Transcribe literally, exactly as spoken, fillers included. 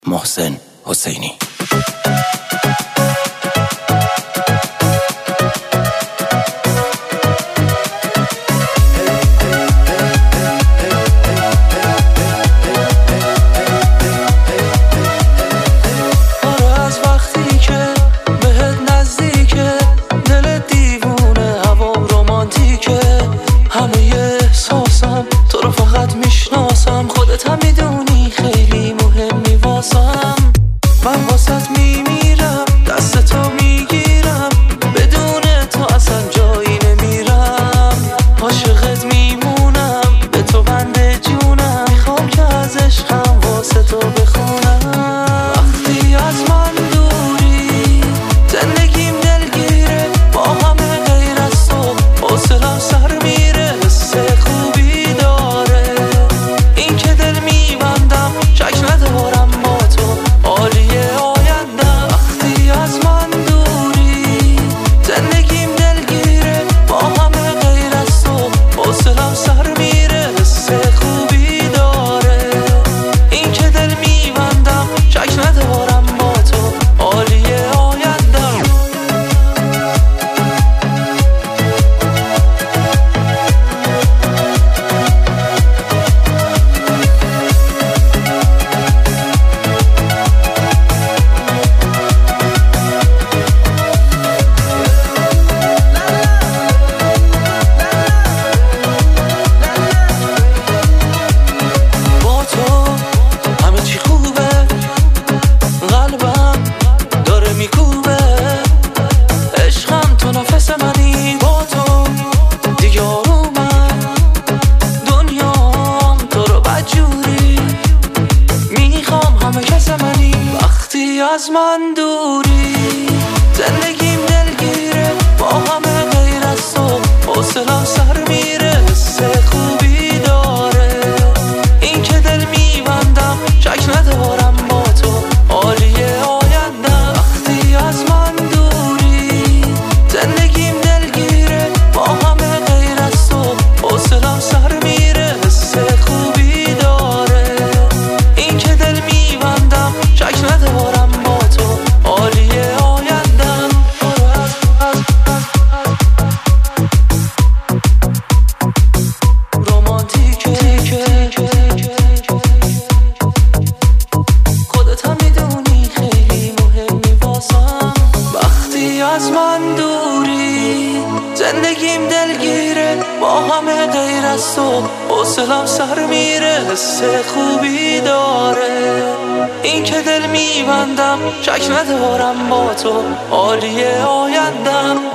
محسن حسینی. تو رو فقط میشناسم، خودت هم میدونی خیلی مهمی واسم. من واسط میمیرم، دست تو میگیرم، بدون تو اصلا جایی نمیرم. عاشقت میمونم، به تو بنده جونم، میخوام که از عشقم واسه تو بخونم. وقتی از من دوری زندگیم دلگیره، با همه غیر از تو حوصله‌ام سر میره. حس خوبی داره این که دل میبندم، شک ندارم با تو عالیه آیندم. وقتی از من دوری زندگیم دلگیره، با همه غیر از تو حوصله‌ام سر میره. حس خوبی داره این که دل میبندم، شک ندارم با تو عالیه آیندم. با تو همه چی خوبه، قلبم داره میکوبه، عشقم تو نفس منی. با تو دیگه آرومم، دنیام تو رو بدجوری میخوام، همه کس منی. وقتی از من دوری زندگیم دلگیره، با همه غیر از تو حوصله‌ام سر میره. حس خوبی داره این که دل میبندم، شک ندارم با تو عالیه آیندم. وقتی از من دوری زندگیم دلگیره، با همه غیر از تو حوصله‌ام سر میره. حس خوبی داره این که دل میبندم، شک ندارم با تو عالیه آیندم. رومانتیکه خودت هم میدونی خیلی مهمی واسم. وقتی از من دوری زندگیم دلگیره، با همه غیر از تو حوصله‌ام سر میره. حس خوبی داره این که دل میبندم، شک ندارم با تو عالیه آیندم.